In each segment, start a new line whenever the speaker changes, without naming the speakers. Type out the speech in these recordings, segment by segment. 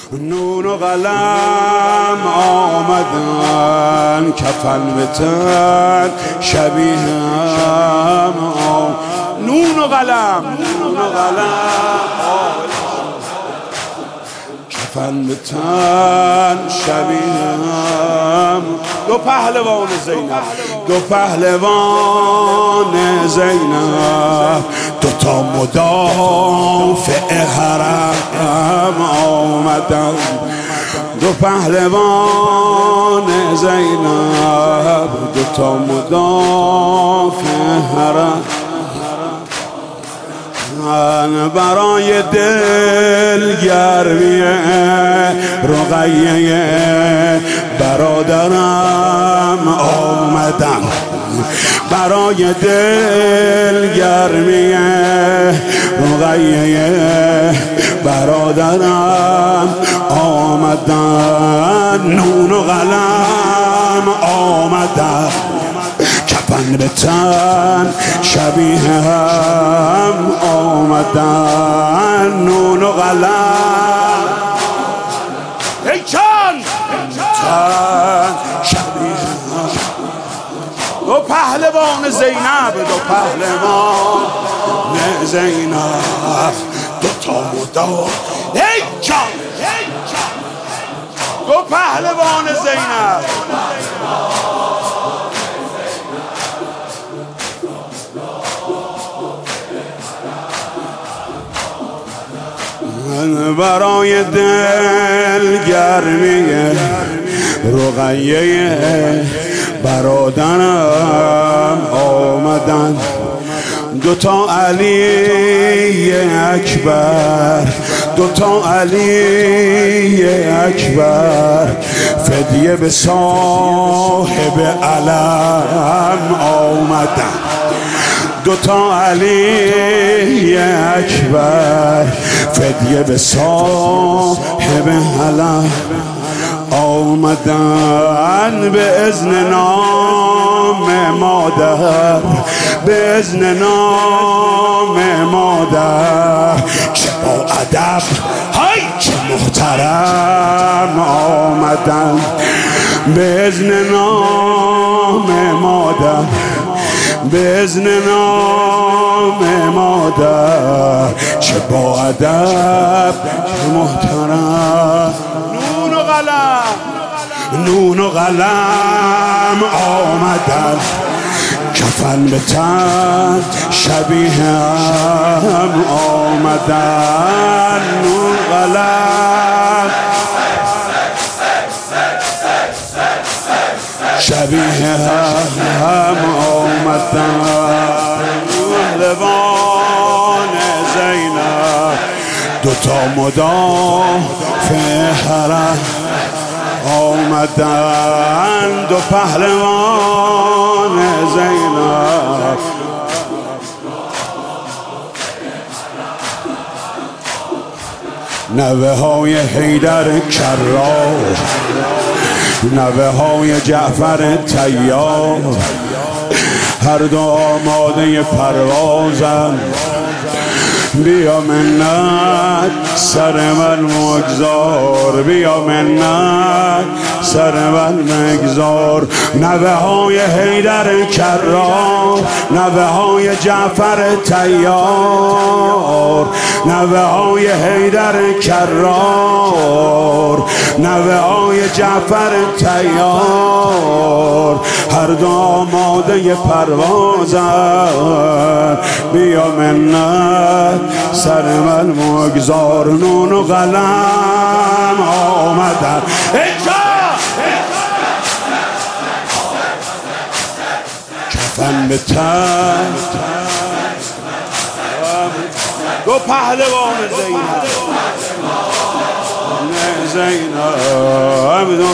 نون و قلم آمدن کفن به تن شبیه هم نون و قلم کفن به تن شبیه هم دو پهلوان زینب دوتا مدافع حرم آمدن دو پهلوان زینب دوتا مدافع حرم برای دل گرمی رقیه برادرم آمدم برای دل گرمی رقیه برادرم آمدن نون و قلم آمدن کفن به تن شبیه هم آمدن نون و قلم ای جان تن شبیه هم دو پهلوان زینب دو تا مدار ای جان دو پهلوان زینب برای دل گرمی رقیه برادرم آمدن دوتا علی اکبر فدیه به صاحب علم آمدن دوتا علی اکبر فدیه به صاحب علم آمدن به اذن نام مادر چه با ادب های چه محترم آمدن به اذن نام مادر چه با ادب چه محترم نون و قلم آمدن کفن به تن شبیه هم آمدن نون قلم شبیه هم آمدن پهلوان زینب دوتا مدافع حرم آمدن دو پهلوان زینب نوه های حیدر کرار نوه های جعفر طیار هر دو آماده پروازن بیا منت سر من مگذار بیا منت سر من مگذار نوه های حیدر کرار نوه های جعفر طیار نوه های حیدر کرار نوه های جعفر طیار هر دو آماده پروازن بیا منت سر من مگذار نون و قلم آمدن کفن به تن دو پهلوان زینب دو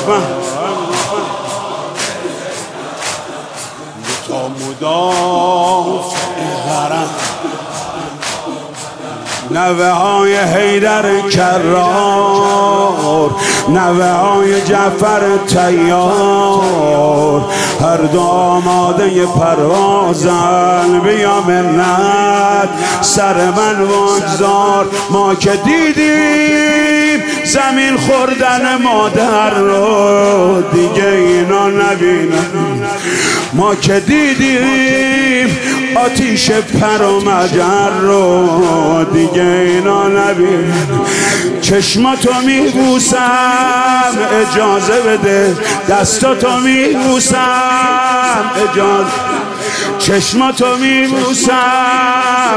تا مدافع حرم نوه های حیدر کرار نوه های جعفر تیار، هر دو آماده پروازن. بیا منت سر من بگذار، ما که دیدیم زمین خوردن مادر رو دیگه اینا نبینن. ما که دیدیم آتیش پر و مجر رو دیگه اینا نبینن. چشماتو میبوسم اجازه بده، دستاتو میبوسم اجازه، چشماتو میبوسم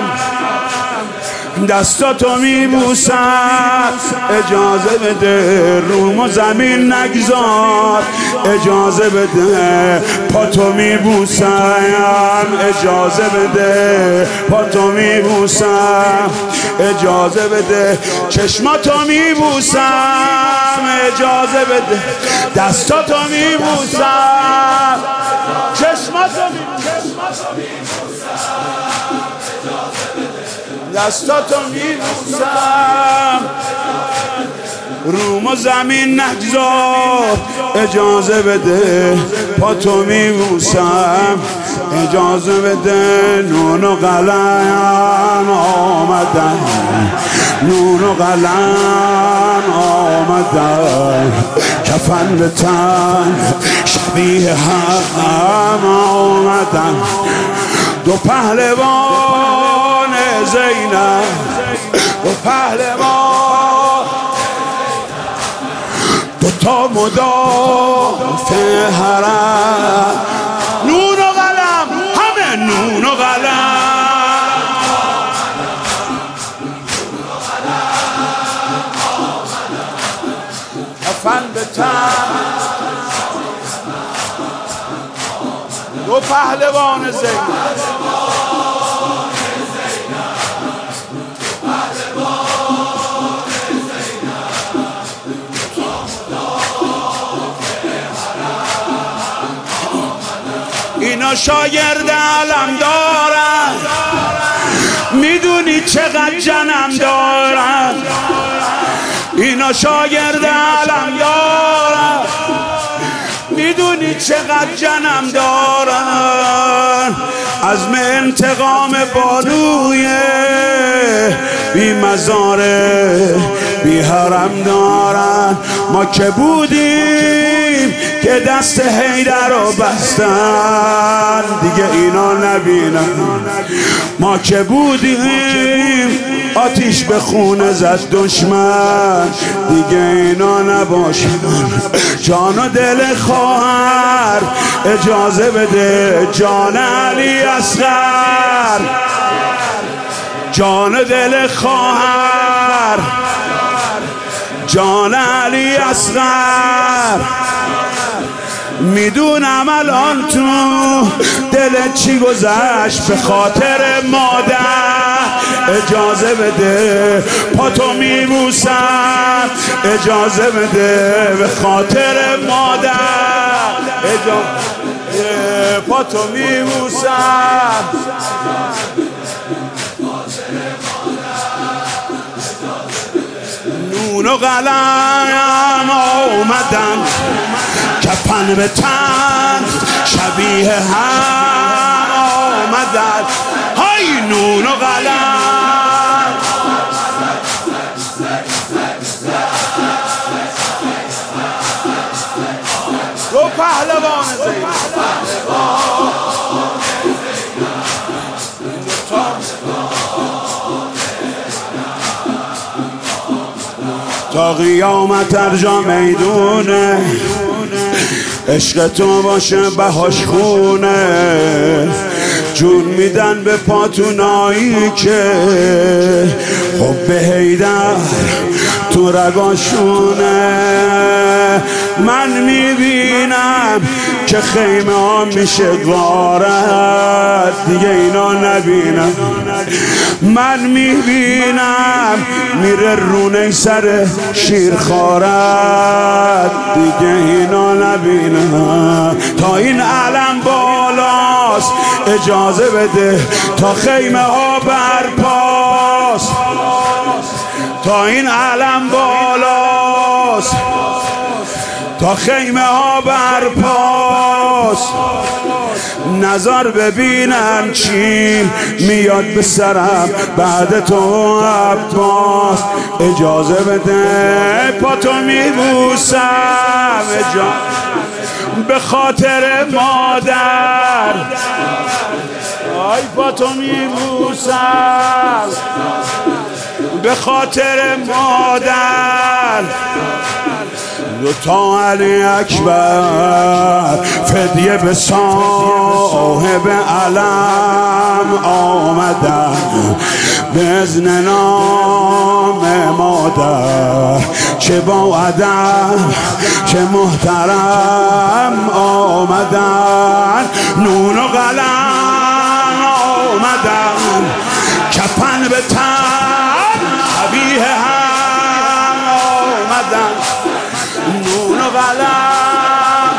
دستاتو میبوسم اجازه بده، روم و زمین نگذار اجازه بده، پاتو میبوسم اجازه بده، پاتو میبوسم اجازه بده، چشماتو میبوسم اجازه بده، دستاتو میبوسم چشماتو دستاتو میبوسم، روم و زمین نگذار اجازه بده، پاتو میبوسم اجازه بده. نون و قلم آمدن، نون و قلم آمدن، کفن به تن شبیه هم آمدن. دو پهلوان زینب، دو پهلوان، دو تا مدافع حرم. نون و قلم، همه نون و قلم، کفن به تن، دو پهلوان زینب. اینا شاگرد علم دارن، میدونی چقدر جنم دارن. اینا شاگرد علم دارن، میدونی چقدر جنم دارن. عزم انتقام بانوی بی مزاره بی حرم دارن. ما که بودیم که دست حیدر رو بستن دیگه اینا نبینن. ما که بودیم آتیش به خونه زد دشمن دیگه اینا نباشن. جان و دل خواهر اجازه بده، جان علی اصغر، جان دل خواهر، جان علی اصغر. میدونم الان تو دلت چی گذشت به خاطر مادر، اجازه بده پاتو میبوسم، اجازه بده به خاطر مادر، اجازه پاتو میبوسم. نون و قلم آمدن، کفن به تن شبیه هم آمدن. های نون و قلم، دو پهلوان زینب، تا قیامت ارجا میدونه، عشق تو باشه بهاش خونه. جون میدن به پاتونایی که حب حیدر تو رگاشونه. من میبینم که خیمه ها میشه غارت دیگه اینا نبینم. من میبینم میره رونه سر شیرخوارت دیگه اینا نبینم. تا این علم بالاست اجازه بده تا خیمه ها برپاست. تا این علم بالاست تا خیمه ها برپاست، نظر ببینن چی میاد به سرم بعد تو عباس. اجازه بده پا تو میبوسم، به خاطر مادر. آی پا تو میبوسم به خاطر مادر. دوتا علی اکبر فدیه به صاحب علم آمدن، به اذن نام مادر. چه با ادب چه محترم آمدن، نون و قلم آمدن، کفن به تن قبیه هم آمدن، نون و قلم.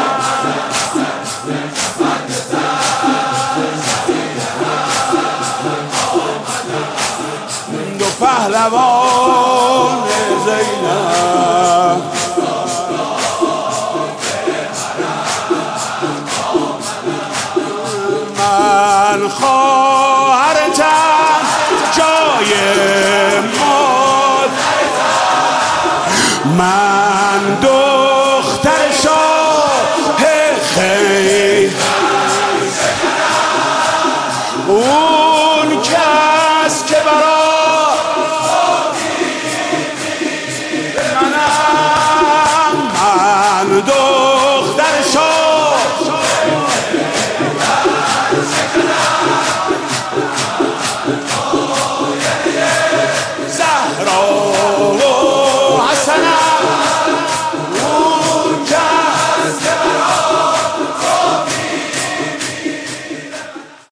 دو پهلوان زینب من خواهرتم جای